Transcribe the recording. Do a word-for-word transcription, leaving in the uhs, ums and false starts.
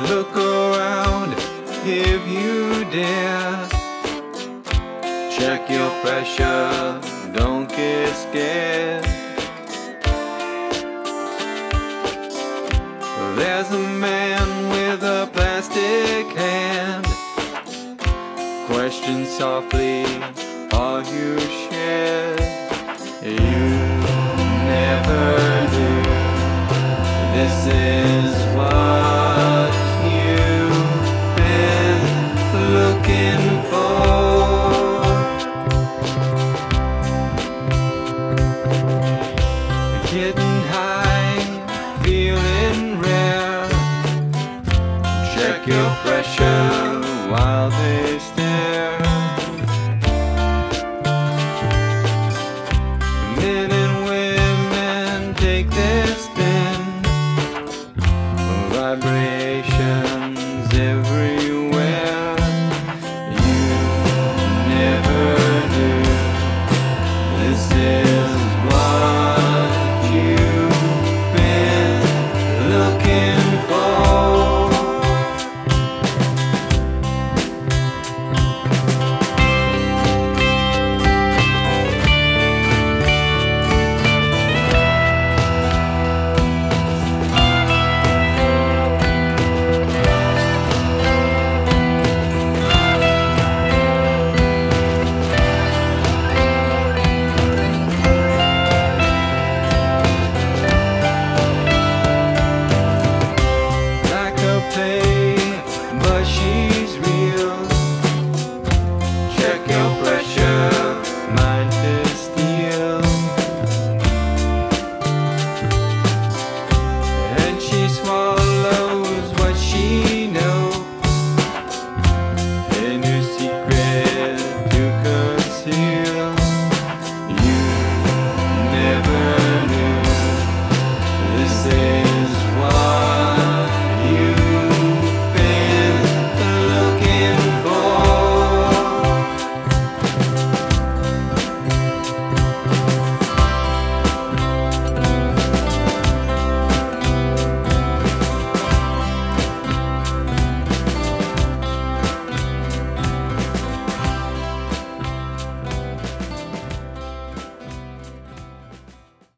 Look around if you dare. Check your pressure, don't get scared. There's a man with a plastic hand. Question softly, are you scared? You never do. This is what you've been looking for. Getting high, feeling rare. Check your pressure while they